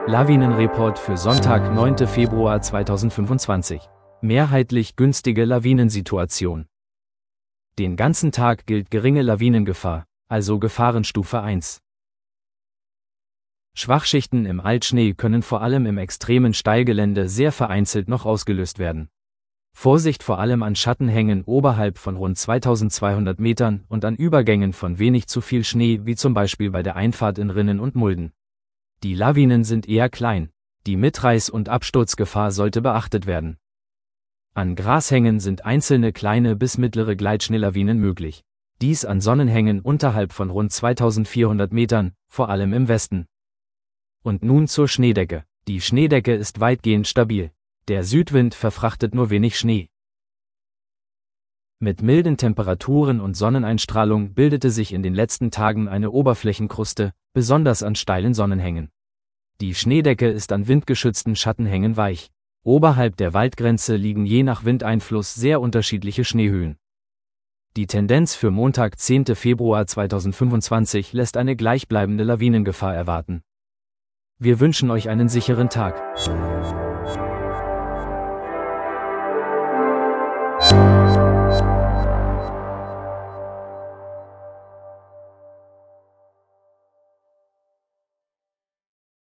Lawinenreport für Sonntag, 9. Februar 2025. Mehrheitlich günstige Lawinensituation. Den ganzen Tag gilt geringe Lawinengefahr, also Gefahrenstufe 1. Schwachschichten im Altschnee können vor allem im extremen Steilgelände sehr vereinzelt noch ausgelöst werden. Vorsicht vor allem an Schattenhängen oberhalb von rund 2200 Metern und an Übergängen von wenig zu viel Schnee, wie zum Beispiel bei der Einfahrt in Rinnen und Mulden. Die Lawinen sind eher klein, die Mitreiß- und Absturzgefahr sollte beachtet werden. An Grashängen sind einzelne kleine bis mittlere Gleitschneelawinen möglich. Dies an Sonnenhängen unterhalb von rund 2400 Metern, vor allem im Westen. Und nun zur Schneedecke. Die Schneedecke ist weitgehend stabil. Der Südwind verfrachtet nur wenig Schnee. Mit milden Temperaturen und Sonneneinstrahlung bildete sich in den letzten Tagen eine Oberflächenkruste, besonders an steilen Sonnenhängen. Die Schneedecke ist an windgeschützten Schattenhängen weich. Oberhalb der Waldgrenze liegen je nach Windeinfluss sehr unterschiedliche Schneehöhen. Die Tendenz für Montag, 10. Februar 2025 lässt eine gleichbleibende Lawinengefahr erwarten. Wir wünschen euch einen sicheren Tag.